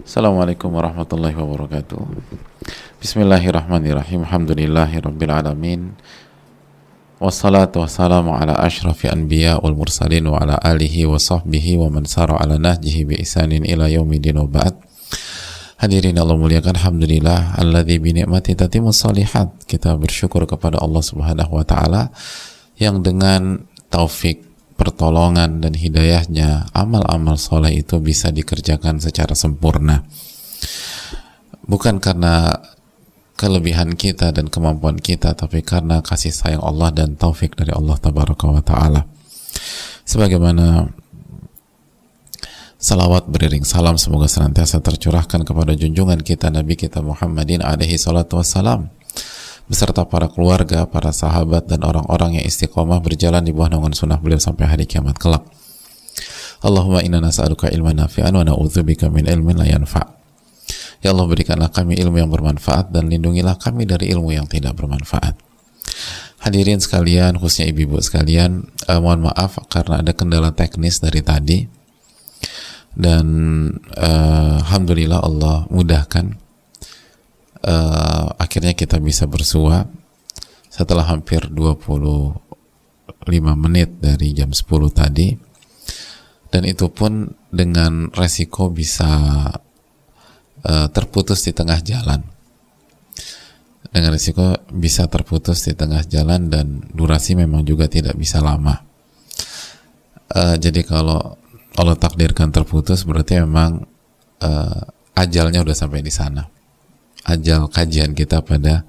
Assalamualaikum warahmatullahi wabarakatuh. Bismillahirrahmanirrahim. Alhamdulillahirabbil alamin. Wassalatu wassalamu ala asyrafil anbiya wal mursalin wa ala alihi wa sahbihi wa man sara ala nahjihi bi ihsanin ila yaumidin wa ba'd. Hadirin Allah muliakan, alhamdulillah alladzi bi ni'mati tatimmus shalihat. Kita bersyukur kepada Allah Subhanahu wa taala yang dengan taufik, pertolongan dan hidayahnya amal-amal soleh itu bisa dikerjakan secara sempurna, bukan karena kelebihan kita dan kemampuan kita, tapi karena kasih sayang Allah dan taufik dari Allah Tabaraka wa Ta'ala. Sebagaimana salawat beriring salam semoga senantiasa tercurahkan kepada junjungan kita Nabi kita Muhammadin alaihi salatu wassalam, beserta para keluarga, para sahabat, dan orang-orang yang istiqomah berjalan di bawah naungan sunnah beliau sampai hari kiamat kelak. Allahumma inna nas'aluka ilman nafi'an wa na'udzubika min ilmin la yanfa'. Ya Allah, berikanlah kami ilmu yang bermanfaat dan lindungilah kami dari ilmu yang tidak bermanfaat. Hadirin sekalian, khususnya ibu-ibu sekalian, mohon maaf karena ada kendala teknis dari tadi, dan alhamdulillah Allah mudahkan. Akhirnya kita bisa bersua setelah hampir 25 menit dari jam 10 tadi, dan itu pun dengan resiko bisa terputus di tengah jalan, dan durasi memang juga tidak bisa lama. Jadi kalau Allah takdirkan terputus, berarti memang ajalnya udah sampai di sana, ajal kajian kita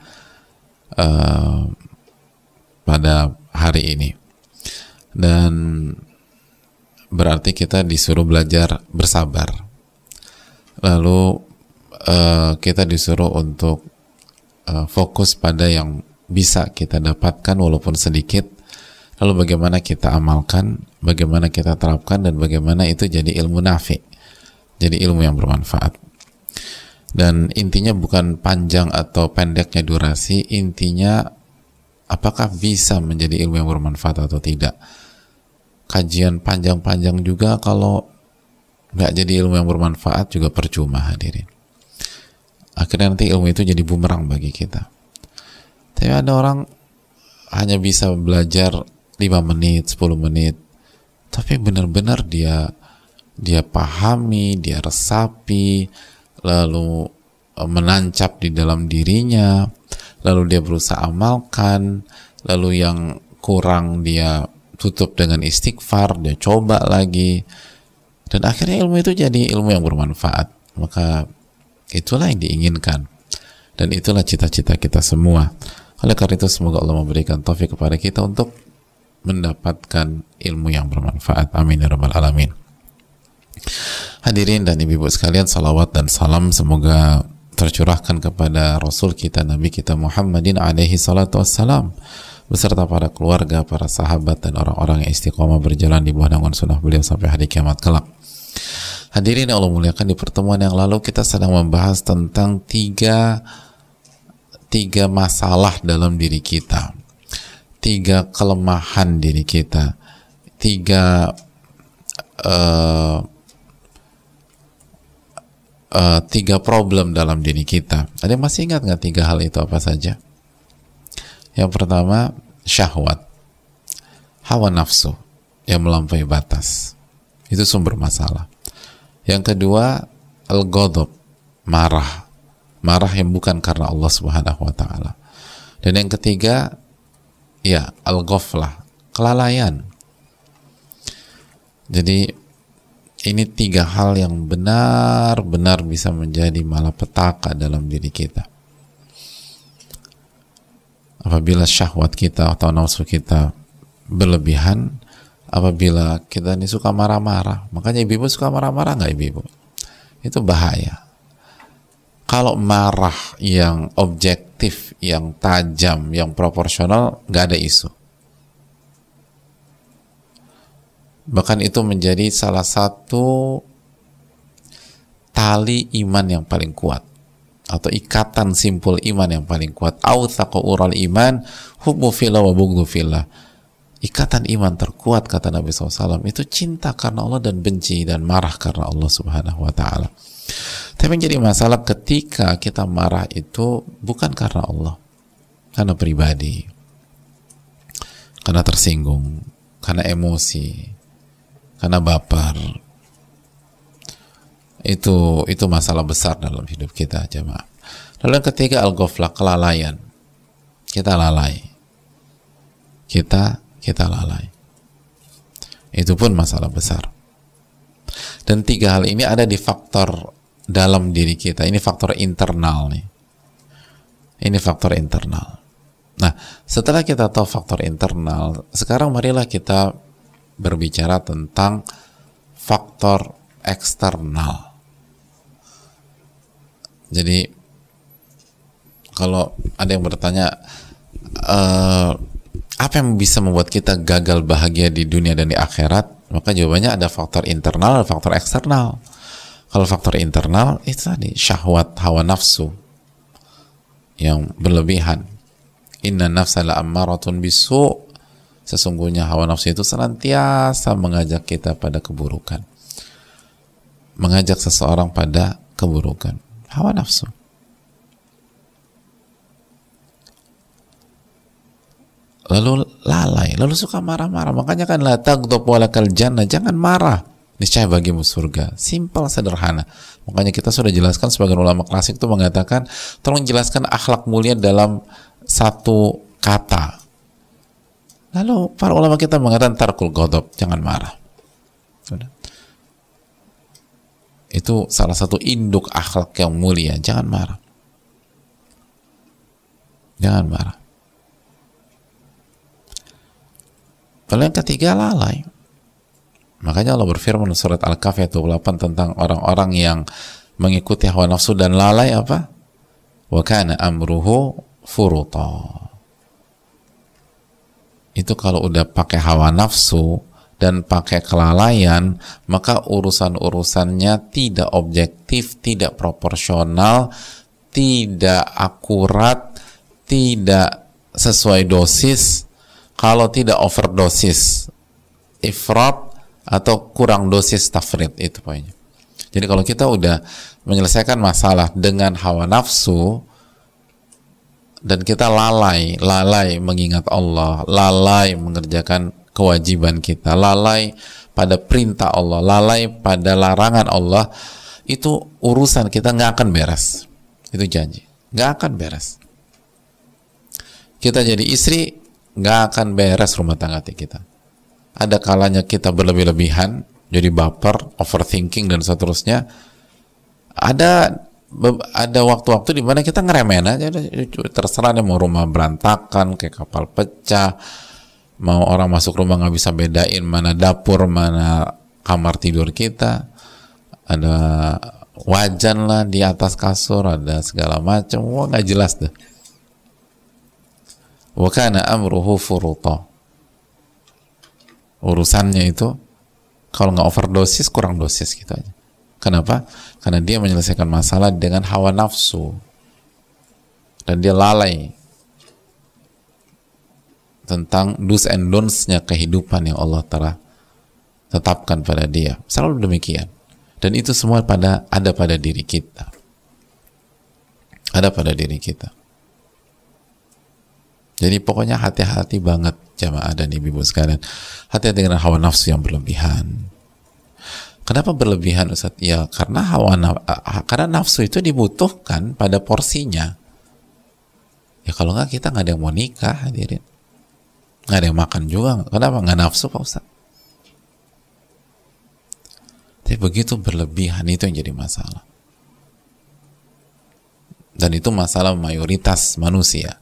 pada hari ini, dan berarti kita disuruh belajar bersabar, lalu kita disuruh untuk fokus pada yang bisa kita dapatkan walaupun sedikit, lalu bagaimana kita amalkan, bagaimana kita terapkan, dan bagaimana itu jadi ilmu nafi, jadi ilmu yang bermanfaat. Dan intinya bukan panjang atau pendeknya durasi, intinya apakah bisa menjadi ilmu yang bermanfaat atau tidak. Kajian panjang-panjang juga kalau nggak jadi ilmu yang bermanfaat juga percuma, hadirin. Akhirnya nanti ilmu itu jadi bumerang bagi kita. Tapi ada orang hanya bisa belajar 5 menit, 10 menit, tapi benar-benar dia pahami, dia resapi, lalu menancap di dalam dirinya, lalu dia berusaha amalkan, lalu yang kurang dia tutup dengan istighfar, dia coba lagi, dan akhirnya ilmu itu jadi ilmu yang bermanfaat. Maka itulah yang diinginkan, dan itulah cita-cita kita semua. Oleh karena itu semoga Allah memberikan taufik kepada kita untuk mendapatkan ilmu yang bermanfaat. Amin ya rabbal alamin. Hadirin dan ibu-ibu sekalian, salawat dan salam semoga tercurahkan kepada Rasul kita, Nabi kita Muhammadin alaihi salatu wassalam, beserta para keluarga, para sahabat, dan orang-orang yang istiqomah berjalan di bawah naungan sunnah beliau sampai hari kiamat kelak. Hadirin yang Allah muliakan, di pertemuan yang lalu kita sedang membahas tentang tiga masalah dalam diri kita, 3 kelemahan diri kita, 3 problem dalam diri kita. Ada yang masih ingat nggak 3 hal itu apa saja? Yang pertama, syahwat, hawa nafsu yang melampaui batas, itu sumber masalah. Yang kedua, al-ghadab, marah yang bukan karena Allah Subhanahu wa Ta'ala. Dan yang ketiga, ya, al-ghaflah, kelalaian. Jadi ini 3 hal yang benar-benar bisa menjadi malapetaka dalam diri kita. Apabila syahwat kita atau nafsu kita berlebihan, apabila kita ini suka marah-marah, makanya ibu-ibu suka marah-marah nggak ibu-ibu? Itu bahaya. Kalau marah yang objektif, yang tajam, yang proporsional, nggak ada isu. Bahkan itu menjadi salah satu tali iman yang paling kuat, atau ikatan simpul iman yang paling kuat. Authaqu ural iman hubbu fillah wa bughdhu fillah. Ikatan iman terkuat, kata Nabi SAW, itu cinta karena Allah dan benci dan marah karena Allah Subhanahu wa Ta'ala. Tapi yang jadi masalah ketika kita marah itu bukan karena Allah, karena pribadi, karena tersinggung, karena emosi, karena baper. Itu masalah besar dalam hidup kita, jemaah. Lalu yang ketiga, al-ghaflah, kelalaian. Kita lalai. Kita lalai. Itu pun masalah besar. Dan tiga hal ini ada di faktor dalam diri kita. Ini faktor internal nih. Ini faktor internal. Nah, setelah kita tahu faktor internal, sekarang marilah kita berbicara tentang faktor eksternal. Jadi kalau ada yang bertanya apa yang bisa membuat kita gagal bahagia di dunia dan di akhirat, maka jawabannya ada faktor internal, ada faktor eksternal. Kalau faktor internal itu tadi syahwat, hawa nafsu yang berlebihan. Inna nafsa la'ammaratun bisu'. Sesungguhnya hawa nafsu itu senantiasa mengajak kita pada keburukan, mengajak seseorang pada keburukan. Hawa nafsu. Lalu lalai, lalu suka marah-marah. Makanya kan la taghdab walakal jannah, jangan marah, niscaya bagimu surga. Simpel, sederhana. Makanya kita sudah jelaskan, sebagian ulama klasik itu mengatakan, tolong jelaskan akhlak mulia dalam satu kata. Lalu para ulama kita mengatakan tarkul ghadab, jangan marah. Sudah. Itu salah satu induk akhlak yang mulia, jangan marah. Jangan marah. Lalu yang ketiga, lalai. Makanya Allah berfirman surat Al-Kahf ayat 28 tentang orang-orang yang mengikuti hawa nafsu dan lalai apa? Wa kana amruhu furuta. Itu kalau udah pakai hawa nafsu dan pakai kelalaian, maka urusan-urusannya tidak objektif, tidak proporsional, tidak akurat, tidak sesuai dosis. Kalau tidak overdosis, ifrat, atau kurang dosis tafrid, itu poinnya. Jadi kalau kita udah menyelesaikan masalah dengan hawa nafsu dan kita lalai mengingat Allah, lalai mengerjakan kewajiban kita, lalai pada perintah Allah, lalai pada larangan Allah, itu urusan kita nggak akan beres. Itu janji, nggak akan beres. Kita jadi istri, nggak akan beres rumah tangga kita. Ada kalanya kita berlebih-lebihan, jadi baper, overthinking dan seterusnya. Ada waktu-waktu di mana kita ngeremehin aja, terserah deh, mau rumah berantakan kayak kapal pecah, mau orang masuk rumah nggak bisa bedain mana dapur mana kamar tidur kita, ada wajan lah di atas kasur, ada segala macam, wah nggak jelas deh. Wa kana amruhu furuta. Urusannya itu kalau nggak overdosis, kurang dosis gitu aja. Kenapa? Karena dia menyelesaikan masalah dengan hawa nafsu dan dia lalai tentang do's and don'ts-nya kehidupan yang Allah telah tetapkan pada dia. Selalu demikian. Dan itu semua ada pada diri kita. Ada pada diri kita. Jadi pokoknya hati-hati banget jamaah dan ibu-ibu sekalian. Hati-hati dengan hawa nafsu yang berlebihan. Kenapa berlebihan, Ustaz? Ya karena karena nafsu itu dibutuhkan pada porsinya. Ya kalau nggak kita nggak ada yang mau nikah, hadirin. Nggak ada yang makan juga. Kenapa? Nggak nafsu, Pak Ustaz. Tapi begitu berlebihan, itu yang jadi masalah. Dan itu masalah mayoritas manusia.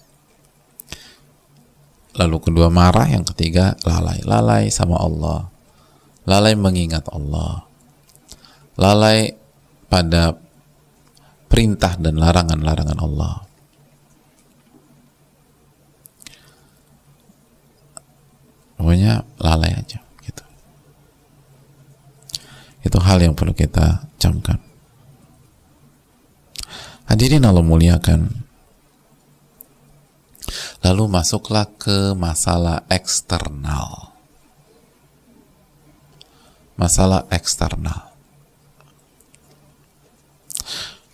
Lalu kedua marah, yang ketiga lalai sama Allah, lalai mengingat Allah, lalai pada perintah dan larangan-larangan Allah. Pokoknya lalai aja gitu. Itu hal yang perlu kita camkan. Hadirin Allah muliakan. Lalu masuklah ke masalah eksternal. Masalah eksternal.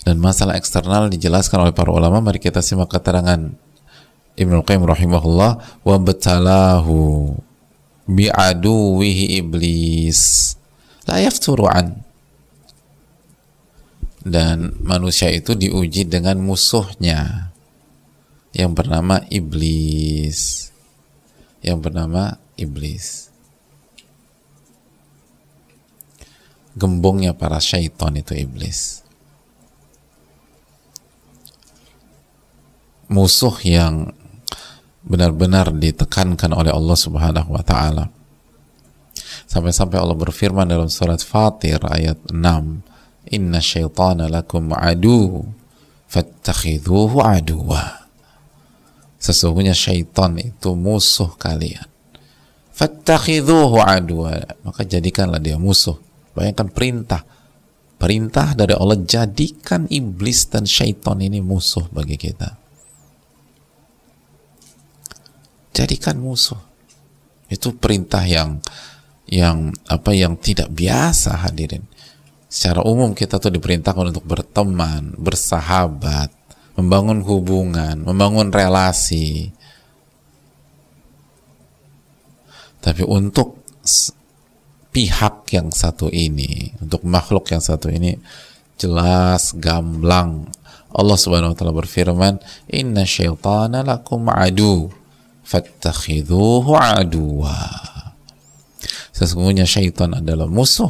Dan masalah eksternal dijelaskan oleh para ulama. Mari kita simak keterangan Ibnu Qayyim rahimahullah, wa batalahu bi'aduwihi iblis la yafturu an. Dan manusia itu diuji dengan musuhnya yang bernama iblis. Yang bernama iblis. Gembongnya para syaitan itu iblis. Musuh yang benar-benar ditekankan oleh Allah Subhanahu wa taala. Sampai-sampai Allah berfirman dalam surat Fatir ayat 6, "Inna syaitana lakum adu fattakhidhuhu aduwa." Sesungguhnya syaitan itu musuh kalian. Fattakhidhuhu aduwa, maka jadikanlah dia musuh. Bayangkan perintah dari Allah, jadikan iblis dan syaitan ini musuh bagi kita. Jadikan musuh. Itu perintah yang tidak biasa, hadirin. Secara umum kita tuh diperintahkan untuk berteman, bersahabat, membangun hubungan, membangun relasi. Tapi untuk pihak yang satu ini, untuk makhluk yang satu ini, jelas gamblang. Allah Subhanahu wa taala berfirman, "Inna syaitana lakum adu fattakhidhuhu aduwa." Sesungguhnya syaitan adalah musuh,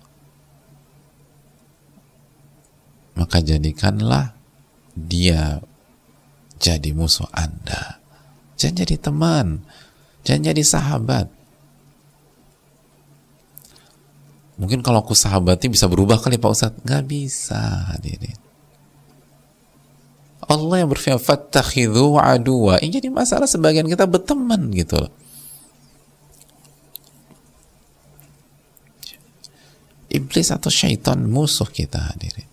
maka jadikanlah dia jadi musuh Anda. Jangan jadi teman, jangan jadi sahabat. Mungkin kalau aku sahabati bisa berubah kali Pak Ustadz. Nggak bisa, hadirin. Allah yang berfirman fattakhidhu aduwa. Ini jadi masalah sebagian kita berteman gitu loh. Iblis atau syaitan musuh kita, hadirin.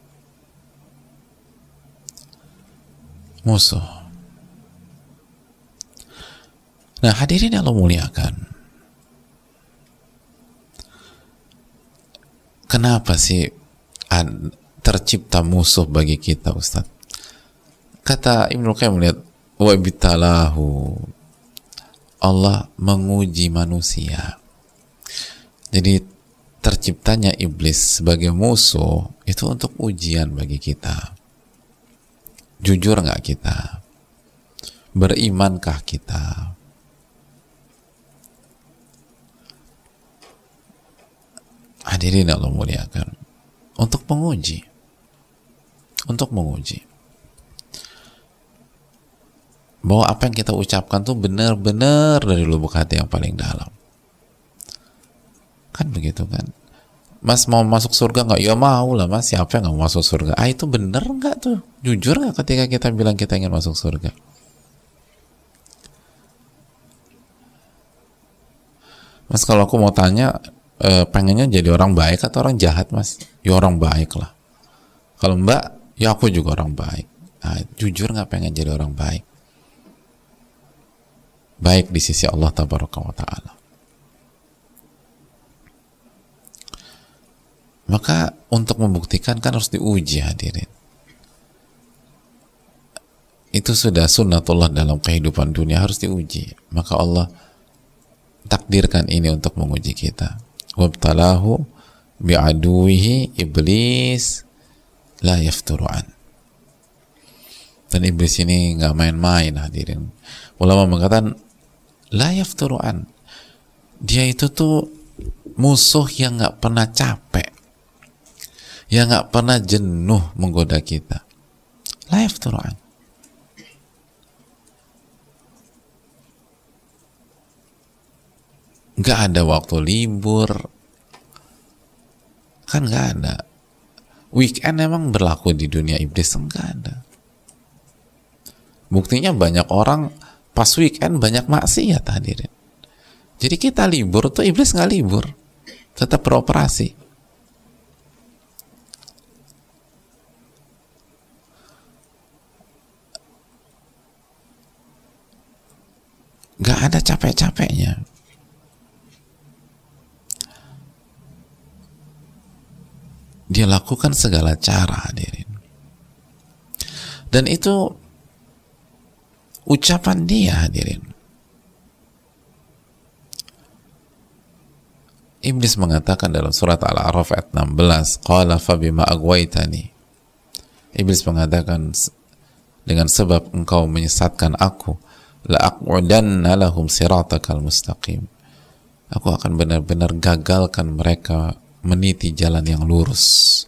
Musuh. Nah, hadirin yang Allah muliakan, kenapa sih tercipta musuh bagi kita, Ustaz? Kata Ibnu Qayyim melihat, wa bitalahu, Allah menguji manusia. Jadi terciptanya iblis sebagai musuh itu untuk ujian bagi kita. Jujur nggak kita? Berimankah kita? Hadirin Allah muliakan, untuk menguji, bahwa apa yang kita ucapkan tuh benar-benar dari lubuk hati yang paling dalam. Kan begitu kan? Mas mau masuk surga nggak? Ya mau lah Mas, siapa yang nggak mau masuk surga? Itu benar nggak tuh? Jujur nggak ketika kita bilang kita ingin masuk surga? Mas, kalau aku mau tanya, pengennya jadi orang baik atau orang jahat, Mas? Ya orang baik lah. Kalau Mbak, ya aku juga orang baik. Nah, jujur nggak pengen jadi orang baik? Baik di sisi Allah Tabaraka wa Ta'ala. Maka untuk membuktikan kan harus diuji, hadirin. Itu sudah sunnatullah dalam kehidupan dunia, harus diuji. Maka Allah takdirkan ini untuk menguji kita. Wabtalahu bi'aduwihi iblis la yafturu'an. Dan iblis ini nggak main-main, hadirin. Ulama mengatakan la yafturu'an, dia itu tuh musuh yang nggak pernah capek, yang nggak pernah jenuh menggoda kita. La yafturu'an. Nggak ada waktu libur, kan nggak ada. Weekend emang berlaku di dunia iblis? Nggak ada. Buktinya banyak orang pas weekend banyak maksiat, hadirin. Jadi kita libur tuh iblis nggak libur, tetap beroperasi. Nggak ada capek-capeknya. Dia lakukan segala cara, hadirin. Dan itu ucapan dia, hadirin. Iblis mengatakan dalam surat Al-A'raf ayat 16, qala fabima aghwaytani. Iblis mengatakan, dengan sebab engkau menyesatkan aku, la aq'udanna lahum siratakal mustaqim. Aku akan benar-benar gagalkan mereka meniti jalan yang lurus.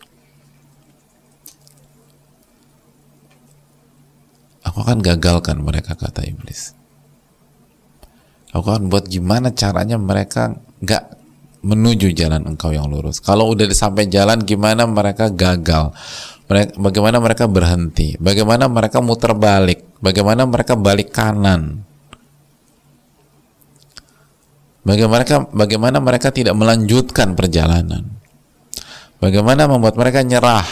Aku akan gagalkan mereka, kata iblis. Aku akan buat gimana caranya mereka gak menuju jalan engkau yang lurus. Kalau udah sampai jalan, gimana mereka gagal, bagaimana mereka berhenti, bagaimana mereka muter balik, bagaimana mereka balik kanan, bagaimana mereka tidak melanjutkan perjalanan, bagaimana membuat mereka nyerah.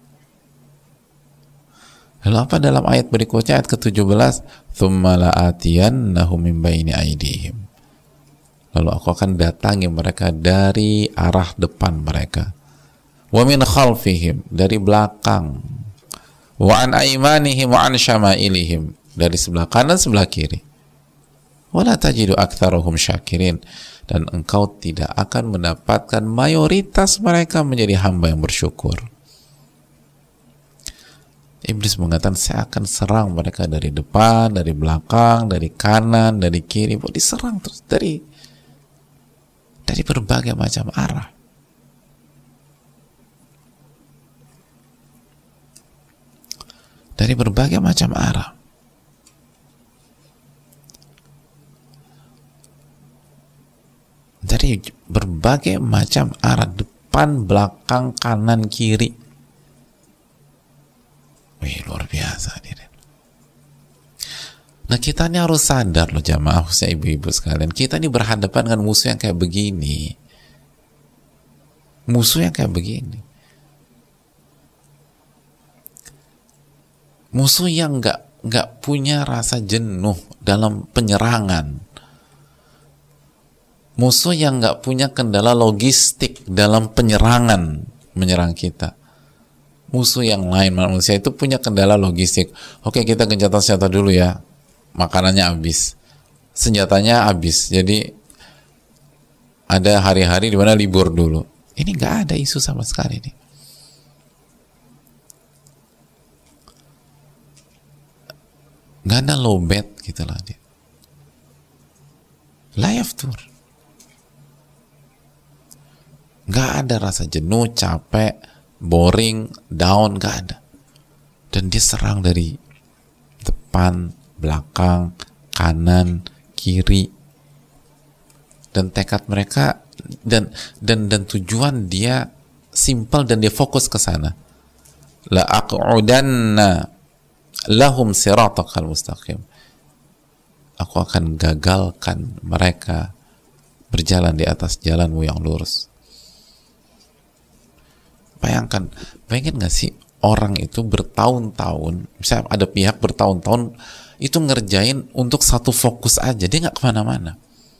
Lalu apa dalam ayat berikutnya, ayat ke-17, thumma la'atiyannahum min baini aydihim. Lalu aku akan datangi mereka dari arah depan mereka, wa min khalfihim, dari belakang, wa an aymanihim wa an syama'ilihim, dari sebelah kanan, sebelah kiri. Wala tajidu aktsarahum syakirin, dan engkau tidak akan mendapatkan mayoritas mereka menjadi hamba yang bersyukur. Iblis mengatakan, saya akan serang mereka dari depan, dari belakang, dari kanan, dari kiri, diserang terus dari berbagai macam arah. Dari berbagai macam arah. Dari berbagai macam arah, depan, belakang, kanan, kiri. Wih, luar biasa. Nah, kita ini harus sadar loh jamaah, khususnya ibu-ibu sekalian, kita ini berhadapan dengan musuh yang kayak begini. Musuh yang kayak begini. Musuh yang nggak punya rasa jenuh dalam penyerangan. Musuh yang nggak punya kendala logistik dalam menyerang kita. Musuh yang lain, manusia itu punya kendala logistik. Oke, kita gencatan senjata dulu ya, makanannya habis, senjatanya habis, jadi ada hari-hari di mana libur dulu. Ini nggak ada isu sama sekali nih. Nggak ada low bet gitu lah dia. Live tour. Nggak ada rasa jenuh, capek, boring, down, gak ada. Dan dia serang dari depan, belakang, kanan, kiri. Dan tekad mereka dan tujuan dia simple, dan dia fokus ke sana. La aq'udanna lahum siratakal mustaqim. Aku akan gagalkan mereka berjalan di atas jalanmu yang lurus. Bayangkan gak sih, orang itu bertahun-tahun, misalnya ada pihak bertahun-tahun itu ngerjain untuk satu fokus aja, dia nggak kemana-mana.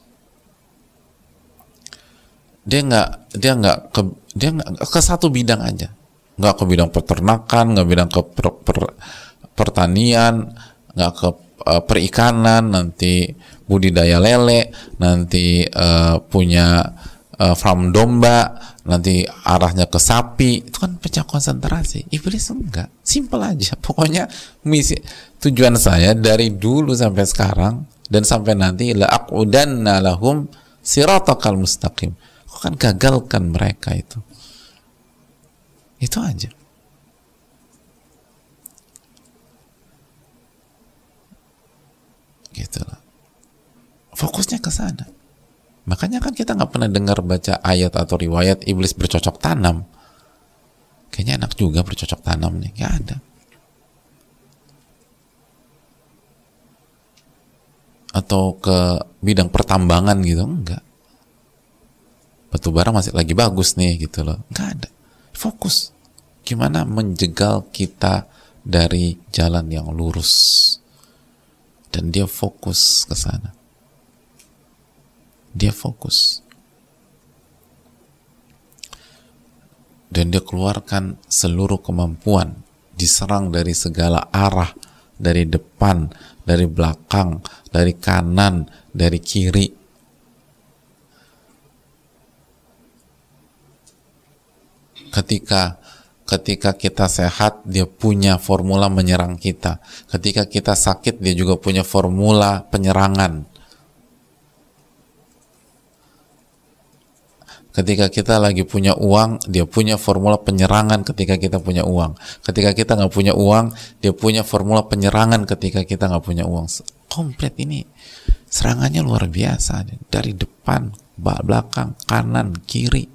Dia nggak ke satu bidang aja, nggak ke bidang peternakan, nggak bidang ke pertanian, nggak ke perikanan, nanti budidaya lele, nanti punya farm domba, nanti arahnya ke sapi. Itu kan pecah konsentrasi. Iblis enggak, simple aja. Pokoknya misi, tujuan saya dari dulu sampai sekarang dan sampai nanti, la aqudanna lahum siratakal mustaqim. Aku akan gagalkan mereka itu aja. Gitu lah. Fokusnya ke sana. Makanya kan kita nggak pernah dengar baca ayat atau riwayat iblis bercocok tanam. Kayaknya enak juga bercocok tanam nih. Nggak ada. Atau ke bidang pertambangan gitu, enggak. Batu bara masih lagi bagus nih gitu loh. Nggak ada. Fokus. Gimana menjegal kita dari jalan yang lurus. Dan dia fokus ke sana. Dia fokus. Dan dia keluarkan seluruh kemampuan diserang dari segala arah, dari depan, dari belakang, dari kanan, dari kiri. Ketika kita sehat, dia punya formula menyerang kita. Ketika kita sakit, dia juga punya formula penyerangan. Ketika kita lagi punya uang, dia punya formula penyerangan ketika kita punya uang. Ketika kita nggak punya uang, dia punya formula penyerangan ketika kita nggak punya uang. Komplit ini. Serangannya luar biasa. Dari depan, belakang, kanan, kiri.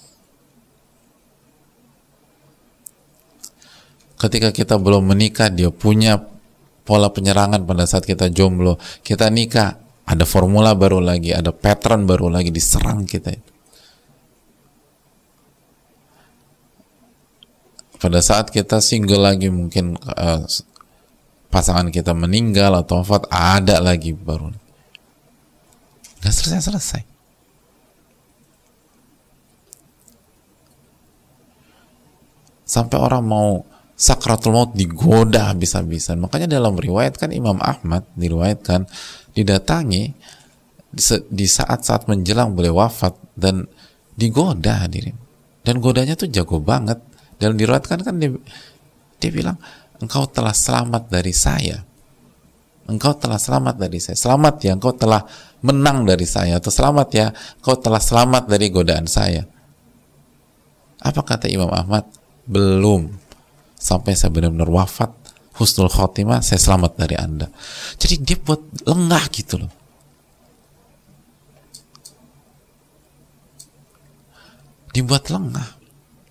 Ketika kita belum menikah, dia punya pola penyerangan pada saat kita jomblo. Kita nikah, ada formula baru lagi, ada pattern baru lagi, diserang kita itu. Pada saat kita single lagi, mungkin pasangan kita meninggal atau wafat, ada lagi baru. Gak selesai-selesai. Sampai orang mau sakratul maut digoda habis-habisan. Makanya dalam riwayat kan Imam Ahmad diriwayatkan didatangi di saat-saat menjelang beliau wafat dan digoda, hadirin. Dan godanya tuh jago banget. Dan diriwayatkan kan dia bilang, engkau telah selamat dari saya. Engkau telah selamat dari saya. Selamat ya, engkau telah menang dari saya. Atau selamat ya, engkau telah selamat dari godaan saya. Apa kata Imam Ahmad? Belum. Sampai saya benar-benar wafat, husnul khotimah, saya selamat dari Anda. Jadi dia buat lengah gitu loh. Dibuat lengah.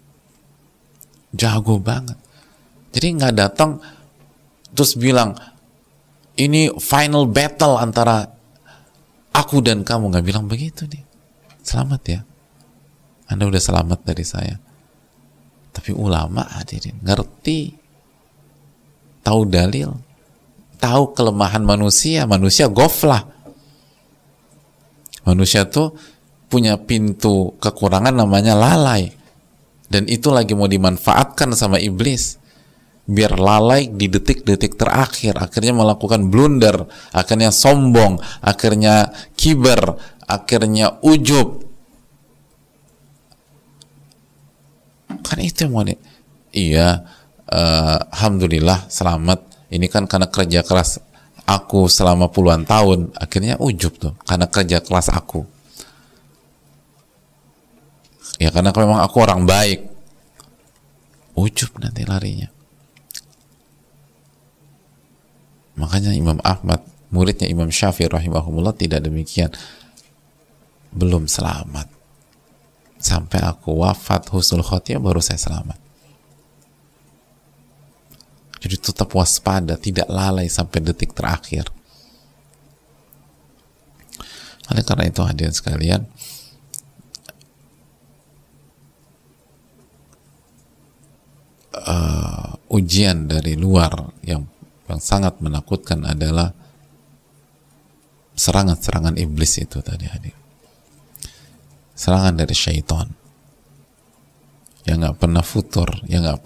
Jago banget. Jadi nggak datang terus bilang ini final battle antara aku dan kamu. Nggak bilang begitu dia. Selamat ya, Anda udah selamat dari saya. Tapi ulama, hadirin, ngerti, tahu dalil, tahu kelemahan manusia. Manusia goflah. Manusia tuh punya pintu kekurangan namanya lalai. Dan itu lagi mau dimanfaatkan sama iblis. Biar lalai di detik-detik terakhir. Akhirnya melakukan blunder. Akhirnya sombong. Akhirnya kiber. Akhirnya ujub. Kan itu yang mau iya, alhamdulillah selamat. Ini kan karena kerja keras aku selama puluhan tahun. Akhirnya ujub tuh, karena kerja keras aku. Ya karena memang aku orang baik. Ujub nanti larinya. Makanya Imam Ahmad, muridnya Imam Syafi'i rahimahumullah, tidak demikian. Belum selamat. Sampai aku wafat husnul khotimah baru saya selamat. Jadi tetap waspada, tidak lalai sampai detik terakhir. Oleh karena itu hadirin sekalian, ujian dari luar yang sangat menakutkan adalah serangan-serangan iblis itu tadi, hadirin. Serangan dari syaitan yang nggak pernah futur, yang nggak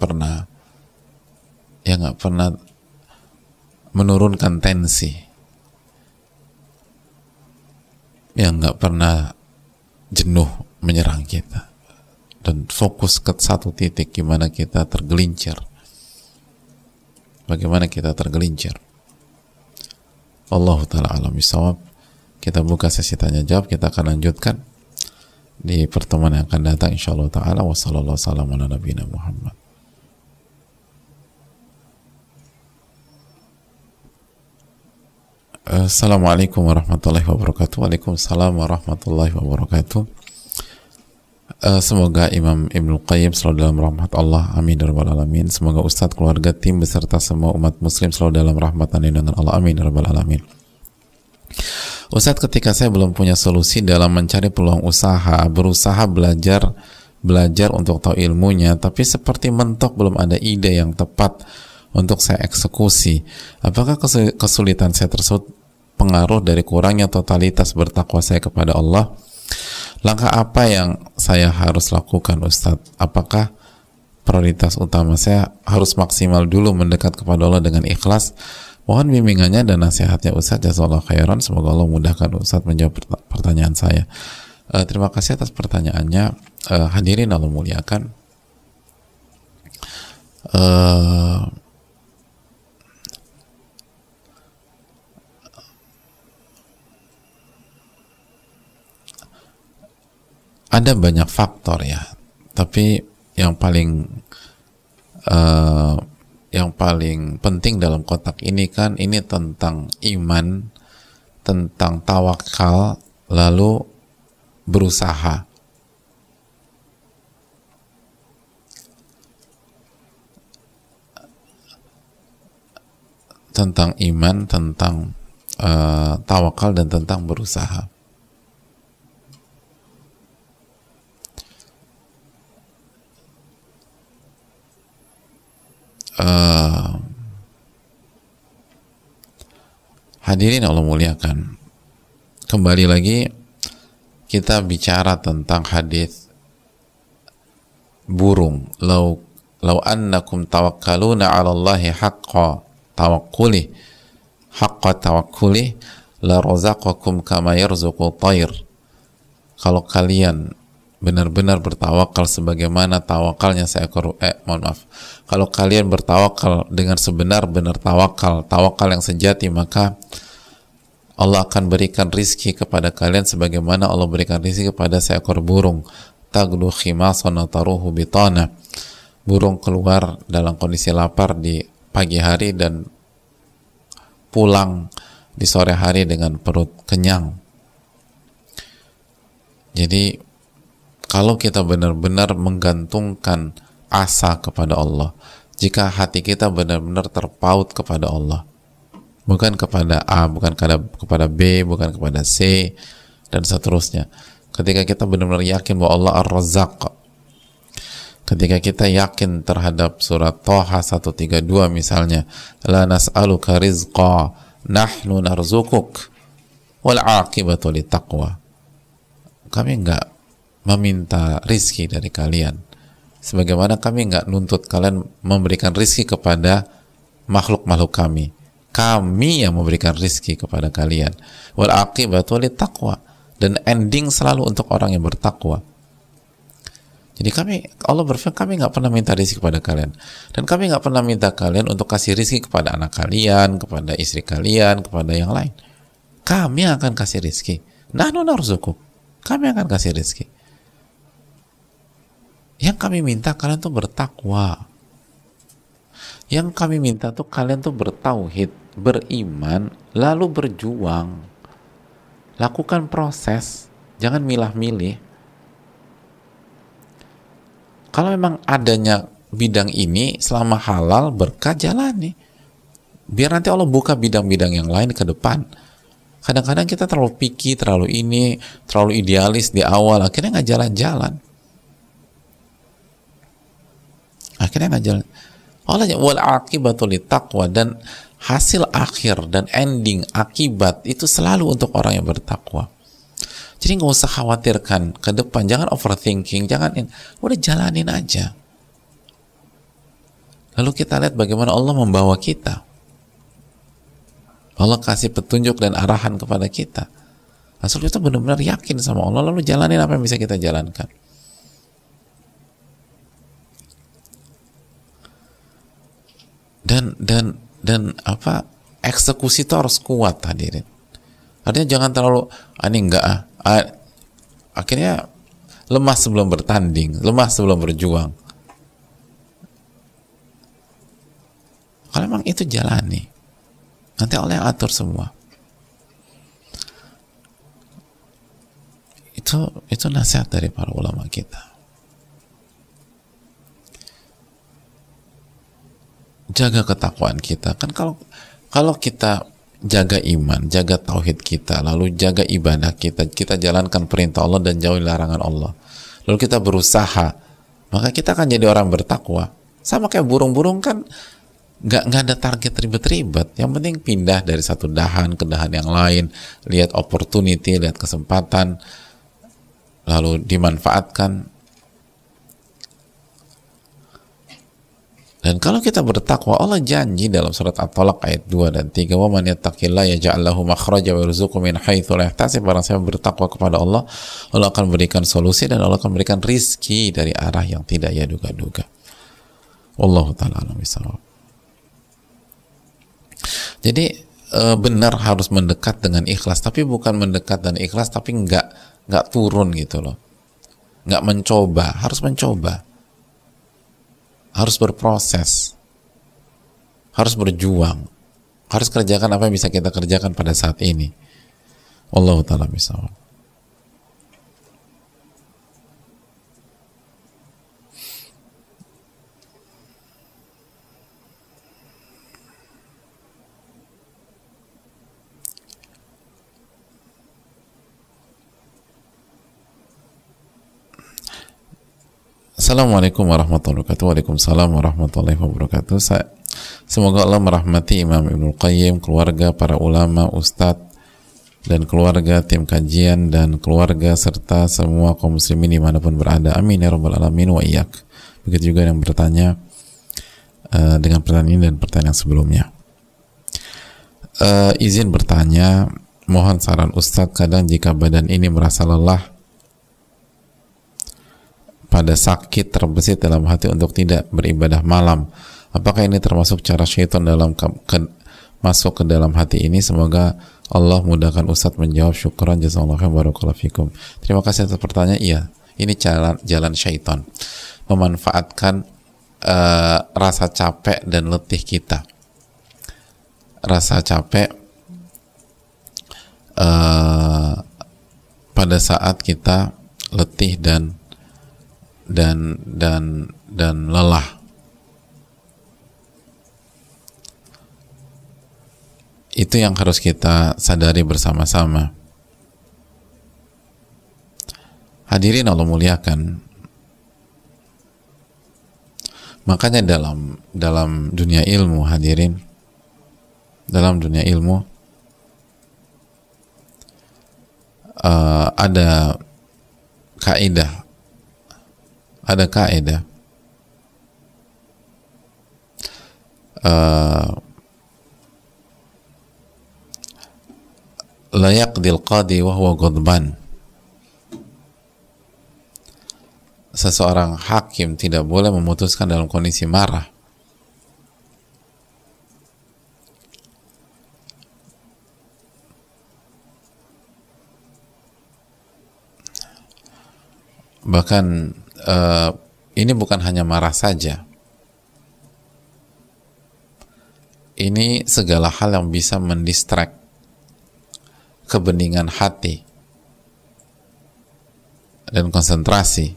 pernah menurunkan tensi, yang nggak pernah jenuh menyerang kita dan fokus ke satu titik, gimana kita tergelincir, bagaimana kita tergelincir. Allahu ta'ala alam bisawab. Kita buka sesi tanya jawab, kita akan lanjutkan di pertemuan yang akan datang insyaallah ta'ala. Wa sallallahu salam ala nabiyina Muhammad. Assalamualaikum warahmatullahi wabarakatuh. Waalaikumsalam warahmatullahi wabarakatuh. Semoga Imam Ibnu Qayyim selalu dalam rahmat Allah, amin ya rabbal alamin. Semoga Ustadz, keluarga, tim beserta semua umat muslim selalu dalam rahmat dan lindungan Allah, amin ya rabbal alamin. Ustadz, ketika saya belum punya solusi dalam mencari peluang usaha, berusaha belajar untuk tahu ilmunya, tapi seperti mentok belum ada ide yang tepat untuk saya eksekusi. Apakah kesulitan saya tersebut pengaruh dari kurangnya totalitas bertakwa saya kepada Allah? Langkah apa yang saya harus lakukan, Ustadz? Apakah prioritas utama saya harus maksimal dulu mendekat kepada Allah dengan ikhlas. Mohon bimbingannya dan nasihatnya Ustaz, jazakallahu khairan. Semoga Allah mudahkan Ustaz menjawab pertanyaan saya. Terima kasih atas pertanyaannya. Hadirin Allah muliakan, ada banyak faktor ya, tapi yang paling penting dalam kotak ini kan ini tentang iman, tentang tawakal, lalu berusaha. Tentang iman, tentang tawakal, dan tentang berusaha. Hadirin Allah muliakan, kembali lagi kita bicara tentang hadis burung, lau annakum tawakkaluna 'ala Allahi haqqa tawakkuli la razaqakum kama yarzuqu thair. Kalau kalian benar-benar bertawakal sebagaimana tawakalnya kalau kalian bertawakal dengan sebenar-benar tawakal yang sejati, maka Allah akan berikan rizki kepada kalian sebagaimana Allah berikan rizki kepada seekor burung. Tagdu khimasan taruhu bitana. Burung keluar dalam kondisi lapar di pagi hari dan pulang di sore hari dengan perut kenyang. Jadi kalau kita benar-benar menggantungkan asa kepada Allah, jika hati kita benar-benar terpaut kepada Allah, bukan kepada A, bukan kepada B, bukan kepada C, dan seterusnya. Ketika kita benar-benar yakin bahwa Allah Ar-Razzaq, ketika kita yakin terhadap surat Thaha 132 misalnya, la nas'aluka rizqa nahnu narzukuk wal aqibatu littaqwa, kami enggak meminta rizki dari kalian sebagaimana kami enggak nuntut kalian memberikan rizki kepada makhluk-makhluk kami yang memberikan rizki kepada kalian. Wal aqibatu littaqwa, dan ending selalu untuk orang yang bertakwa. Jadi Allah berfirman, kami nggak pernah minta rizki kepada kalian, dan kami nggak pernah minta kalian untuk kasih rizki kepada anak kalian, kepada istri kalian, kepada yang lain. Kami akan kasih rizki. Nahnu narzuquk, kami akan kasih rizki. Yang kami minta kalian tuh bertakwa. Yang kami minta tuh kalian tuh bertauhid, beriman, lalu berjuang. Lakukan proses, jangan milah-milih. Kalau memang adanya bidang ini selama halal, berkah, jalani. Biar nanti Allah buka bidang-bidang yang lain ke depan. Kadang-kadang kita terlalu picky, terlalu idealis di awal, akhirnya nggak jalan-jalan. Allah wal aqibatu littaqwa, dan hasil akhir dan ending akibat itu selalu untuk orang yang bertakwa. Jadi nggak usah khawatirkan ke depan, jangan overthinking, udah jalanin aja. Lalu kita lihat bagaimana Allah membawa kita. Allah kasih petunjuk dan arahan kepada kita. Asal kita benar-benar yakin sama Allah, lalu jalanin apa yang bisa kita jalankan. Dan eksekusi itu harus kuat, hadirin. Artinya jangan terlalu akhirnya lemah sebelum bertanding, lemah sebelum berjuang. Kalau memang itu jalani, nanti Allah yang atur semua. Itu nasihat dari para ulama kita. Jaga ketakwaan kita. Kan kalau kita jaga iman, jaga tauhid kita, lalu jaga ibadah kita, kita jalankan perintah Allah dan jauhi larangan Allah, lalu kita berusaha, maka kita akan jadi orang bertakwa. Sama kayak burung-burung kan nggak ada target ribet-ribet, yang penting pindah dari satu dahan ke dahan yang lain, lihat opportunity, lihat kesempatan, lalu dimanfaatkan. Dan kalau kita bertakwa, Allah janji dalam surat At-Talaq ayat 2 dan 3, "Wa man yattaqillaha yaj'al lahu makhraja wa yarzuqhu min haitsu la yahtasib." Barang siapa bertakwa kepada Allah, Allah akan berikan solusi dan Allah akan berikan rizki dari arah yang tidak ia duga-duga. Wallahu ta'ala a'lam bishawab. Jadi benar harus mendekat dengan ikhlas, tapi bukan mendekat dan ikhlas tapi nggak turun gitu loh, nggak mencoba. Harus mencoba, harus berproses, harus berjuang, harus kerjakan apa yang bisa kita kerjakan pada saat ini. Wallahu ta'ala bishawab. Assalamualaikum warahmatullahi wabarakatuh. Waalaikumsalam warahmatullahi wabarakatuh. Semoga Allah merahmati Imam Ibnul Qayyim, keluarga, para ulama, ustadz, dan keluarga, tim kajian, dan keluarga, serta semua kaum muslimin dimanapun berada. Amin ya rabbal alamin wa iyyak. Begitu juga yang bertanya dengan pertanyaan ini dan pertanyaan sebelumnya. Izin bertanya, mohon saran ustadz, kadang jika badan ini merasa lelah pada sakit terbesit dalam hati untuk tidak beribadah malam, apakah ini termasuk cara syaitan dalam masuk ke dalam hati ini? Semoga Allah mudahkan Ustadz menjawab. Syukran, jazakallahu khairan, barakallahu fikum. Terima kasih atas pertanyaan. Iya, ini jalan syaitan memanfaatkan rasa capek dan letih kita, rasa capek pada saat kita letih dan lelah. Itu yang harus kita sadari bersama-sama. Hadirin Allah muliakan. Makanya dalam dunia ilmu, hadirin, dalam dunia ilmu ada kaidah. Ada kaidah la yaqdil qadi wa huwa ghadban. Seseorang hakim tidak boleh memutuskan dalam kondisi marah. Bahkan ini bukan hanya marah saja, ini segala hal yang bisa mendistract kebeningan hati dan konsentrasi.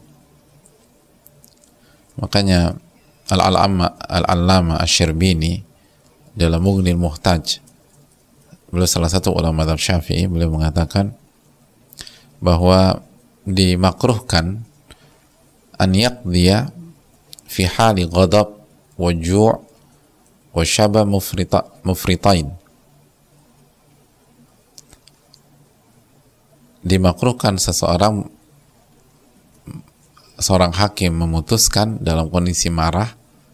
Makanya Al-Allama Asy-Syirbini dalam Mughnil Muhtaj, beliau salah satu ulama mazhab Syafi'i, beliau mengatakan bahwa dimakruhkan an yaqdiya fi hali ghadab wa ju' wa syaba mufritain. Dimakruhkan seorang hakim memutuskan dalam kondisi marah,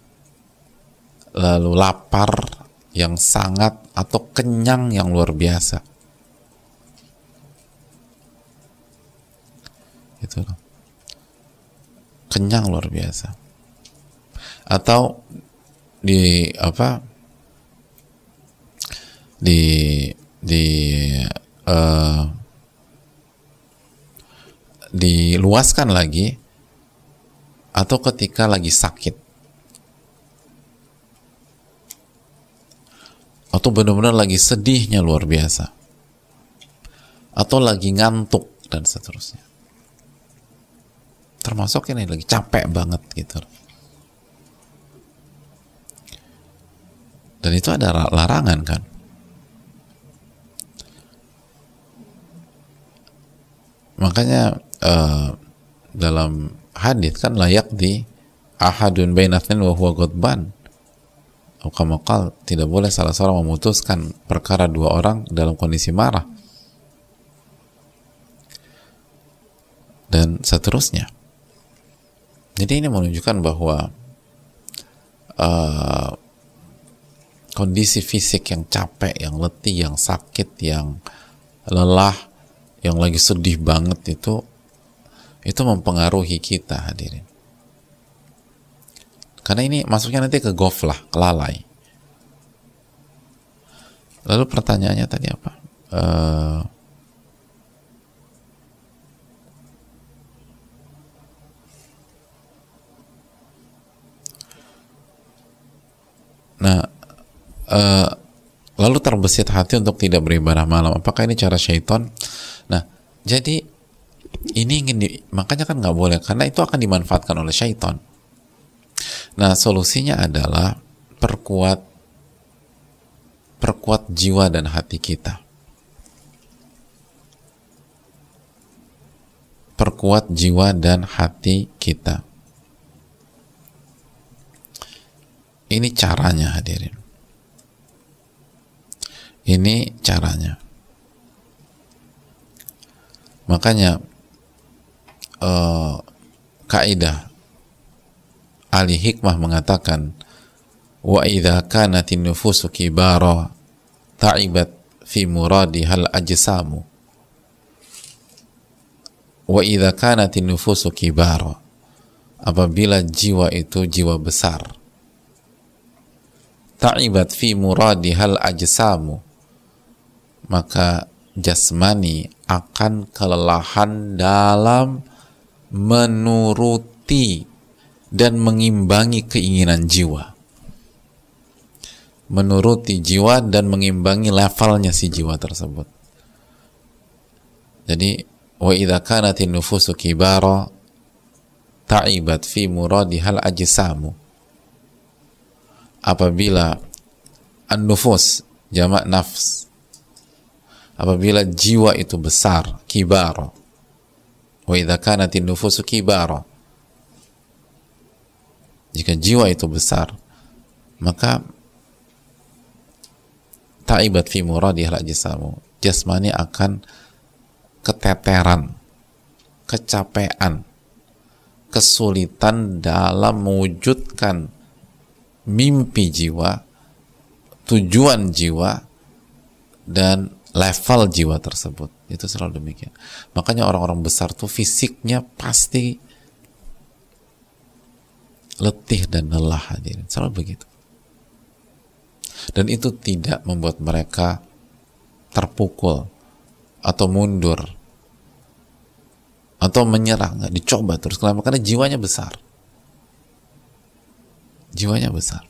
lalu lapar yang sangat, atau kenyang yang luar biasa. Itu kenyang luar biasa, atau diluaskan lagi, atau ketika lagi sakit, atau benar-benar lagi sedihnya luar biasa, atau lagi ngantuk dan seterusnya. Termasuk ini lagi capek banget gitu. Dan itu ada larangan kan. Makanya dalam hadits kan layak di ahadun bainatsnain wa huwa ghadban. Maka tidak boleh salah seorang memutuskan perkara dua orang dalam kondisi marah. Dan seterusnya. Jadi ini menunjukkan bahwa uh, kondisi fisik yang capek, yang letih, yang sakit, yang lelah, yang lagi sedih banget, itu mempengaruhi kita, hadirin. Karena ini masuknya nanti ke ghaflah, kelalai. Lalu pertanyaannya tadi apa? Lalu terbesit hati untuk tidak beribadah malam. Apakah ini cara syaitan? Nah, jadi ini makanya kan nggak boleh, karena itu akan dimanfaatkan oleh syaitan. Nah, solusinya adalah perkuat jiwa dan hati kita. Perkuat jiwa dan hati kita. Ini caranya, hadirin. Ini caranya. Makanya kaidah ahli hikmah mengatakan, wa idza kanatin nufusu kibara ta'ibat fi muradihal ajsamu. Wa idza kanatin nufusu kibara, apabila jiwa itu jiwa besar, ta'ibat fi muradihal ajsamu, maka jasmani akan kelelahan dalam menuruti dan mengimbangi keinginan jiwa, menuruti jiwa dan mengimbangi levelnya si jiwa tersebut. Jadi wa idza kanatin nufusu kibara ta'ibat fi muradihal ajsamu, apabila an-nufus jamak nafs, apabila jiwa itu besar, kibara, wa idza kanatin nufusu kibara, jika jiwa itu besar, maka ta'ibat fi muradihal ajsamu, jasmani akan keteteran, kecapean, kesulitan dalam mewujudkan mimpi jiwa, tujuan jiwa, dan level jiwa tersebut. Itu selalu demikian. Makanya orang-orang besar tuh fisiknya pasti letih dan lelah, hadirin. Selalu begitu. Dan itu tidak membuat mereka terpukul atau mundur atau menyerah, nggak dicoba terus, karena jiwanya besar. Jiwanya besar.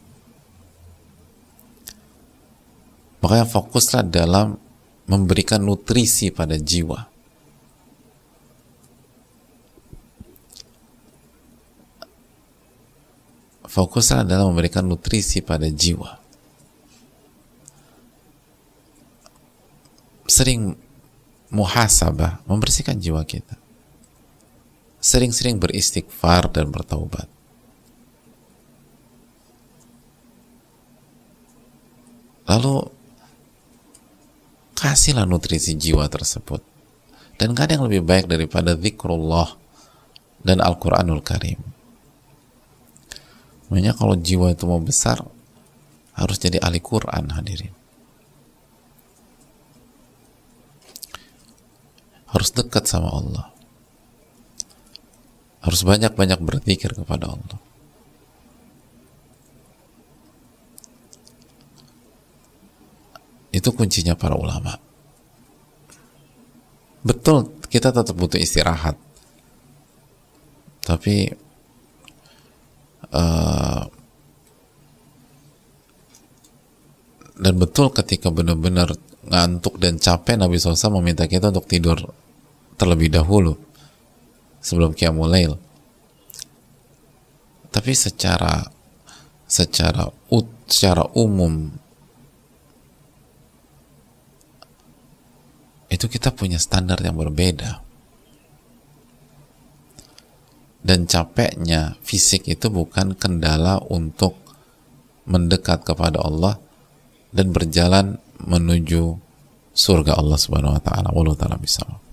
Makanya fokuslah dalam memberikan nutrisi pada jiwa. Fokuslah dalam memberikan nutrisi pada jiwa. Sering muhasabah, membersihkan jiwa kita. Sering-sering beristighfar dan bertaubat. Lalu kasihlah nutrisi jiwa tersebut. Dan gak ada yang lebih baik daripada zikrullah dan Al-Quranul Karim. Makanya kalau jiwa itu mau besar, harus jadi ahli Quran, hadirin. Harus dekat sama Allah. Harus banyak-banyak berzikir kepada Allah. Itu kuncinya para ulama. Betul, kita tetap butuh istirahat. Tapi dan betul ketika benar-benar ngantuk dan capek, Nabi SAW meminta kita untuk tidur terlebih dahulu sebelum qiyamul lail. Tapi secara umum itu kita punya standar yang berbeda. Dan capeknya fisik itu bukan kendala untuk mendekat kepada Allah dan berjalan menuju surga Allah Subhanahu wa taala. Wallahu taala bisawab.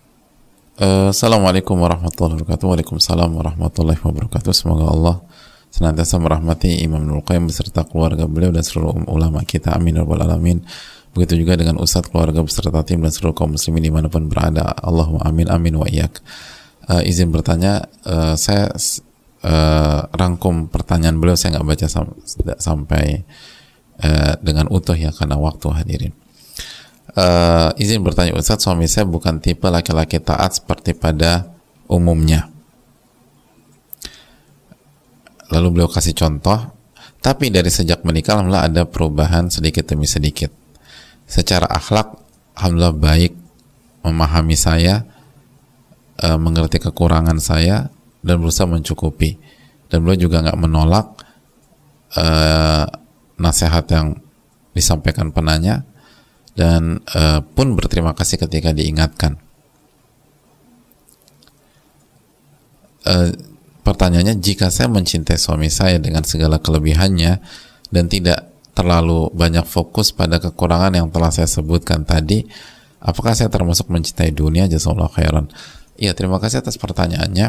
Assalamualaikum warahmatullahi wabarakatuh. Waalaikumsalam warahmatullahi wabarakatuh. Semoga Allah senantiasa merahmati Imam Ibnul Qayyim beserta keluarga beliau dan seluruh ulama kita, amin ya rabbal alamin. Begitu juga dengan ustadz, keluarga beserta tim dan seluruh kaum muslimin dimanapun berada, Allahumma amin, amin wa iyyak. Izin bertanya, saya rangkum pertanyaan beliau, saya nggak baca sampai dengan utuh ya karena waktu hadirin. Izin bertanya Ustadz, suami saya bukan tipe laki-laki taat seperti pada umumnya. Lalu beliau kasih contoh, tapi dari sejak menikah alhamdulillah ada perubahan sedikit demi sedikit. Secara akhlak alhamdulillah baik, memahami saya, mengerti kekurangan saya dan berusaha mencukupi. Dan beliau juga nggak menolak nasihat yang disampaikan penanya, dan pun berterima kasih ketika diingatkan. Pertanyaannya, jika saya mencintai suami saya dengan segala kelebihannya dan tidak terlalu banyak fokus pada kekurangan yang telah saya sebutkan tadi, apakah saya termasuk mencintai dunia? Jazakallahu khairan. Iya, terima kasih atas pertanyaannya.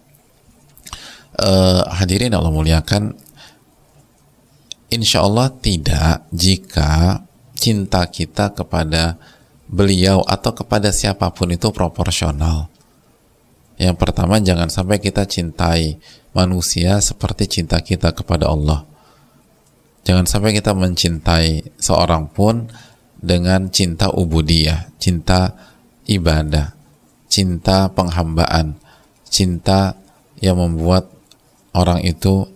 Hadirin Allah muliakan, insya Allah tidak, jika cinta kita kepada beliau atau kepada siapapun itu proporsional. Yang pertama, jangan sampai kita cintai manusia seperti cinta kita kepada Allah. Jangan sampai kita mencintai seorang pun dengan cinta ubudiyah, cinta ibadah, cinta penghambaan, cinta yang membuat orang itu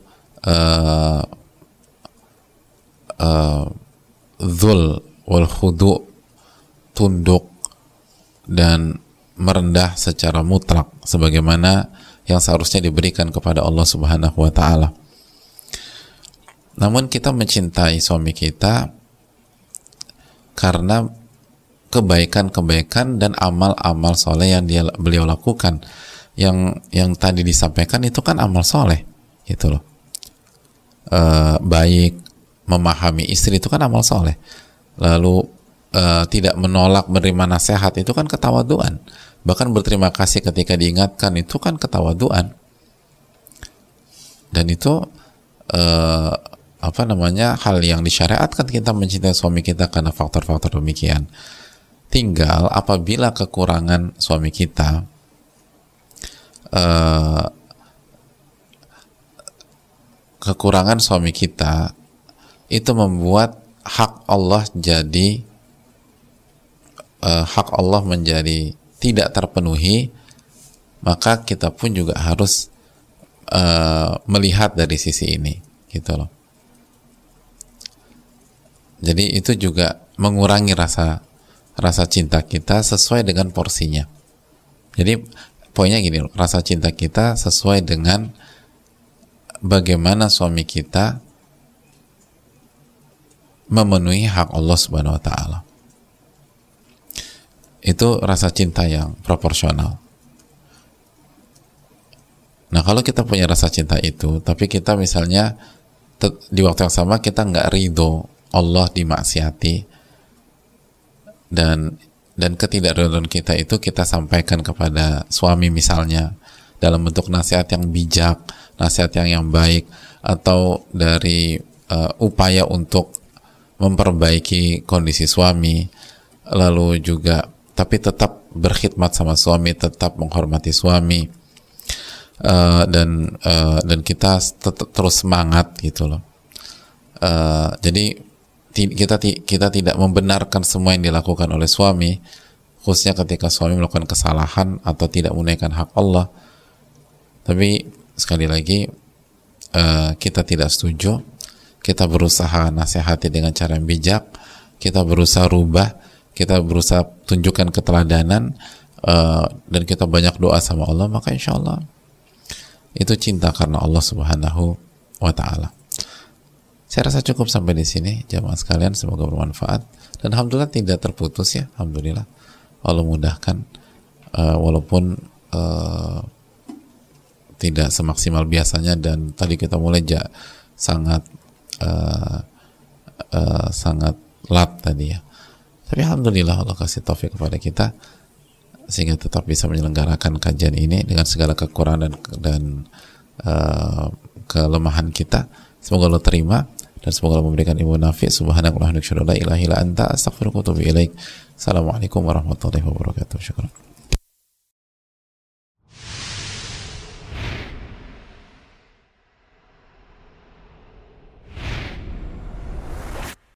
dzul wal khudu', tunduk dan merendah secara mutlak sebagaimana yang seharusnya diberikan kepada Allah Subhanahu wa taala. Namun kita mencintai suami kita karena kebaikan-kebaikan dan amal-amal soleh yang beliau lakukan. Yang tadi disampaikan itu kan amal soleh, gitu loh. Baik, memahami istri itu kan amal soleh. Lalu tidak menolak menerima nasihat itu kan ketawaduan. Bahkan berterima kasih ketika diingatkan itu kan ketawaduan. Dan itu hal yang disyariatkan kita mencintai suami kita karena faktor-faktor demikian. Tinggal apabila kekurangan suami kita itu membuat hak Allah menjadi tidak terpenuhi, maka kita pun juga harus melihat dari sisi ini, gitu loh. Jadi itu juga mengurangi rasa cinta kita sesuai dengan porsinya. Jadi poinnya gini loh, rasa cinta kita sesuai dengan bagaimana suami kita memenuhi hak Allah Subhanahu wa taala. Itu rasa cinta yang proporsional. Nah, kalau kita punya rasa cinta itu, tapi kita misalnya di waktu yang sama kita nggak ridho Allah dimaksiati, dan ketidakridhoan kita itu kita sampaikan kepada suami misalnya dalam bentuk nasihat yang bijak, nasihat yang baik, atau dari upaya untuk memperbaiki kondisi suami, lalu juga tapi tetap berkhidmat sama suami, tetap menghormati suami, dan kita terus semangat, gitu loh. Jadi kita tidak membenarkan semua yang dilakukan oleh suami, khususnya ketika suami melakukan kesalahan atau tidak menunaikan hak Allah. Tapi sekali lagi kita tidak setuju. Kita berusaha nasihati dengan cara yang bijak, kita berusaha rubah, kita berusaha tunjukkan keteladanan, dan kita banyak doa sama Allah, maka insya Allah itu cinta karena Allah Subhanahu wa ta'ala. Saya rasa cukup sampai di sini jamaah sekalian, semoga bermanfaat dan alhamdulillah tidak terputus ya, alhamdulillah Allah mudahkan, walaupun tidak semaksimal biasanya, dan tadi kita mulai sangat lat tadi ya. Tapi alhamdulillah Allah kasih taufik kepada kita sehingga tetap bisa menyelenggarakan kajian ini dengan segala kekurangan dan kelemahan kita. Semoga Allah terima dan semoga Allah memberikan ilmu nafi'. Subhanakallahumma wa bihamdika, la ilaha illa anta, astaghfiruka wa atubu ilaik. Assalamualaikum warahmatullahi wabarakatuh. Syukran.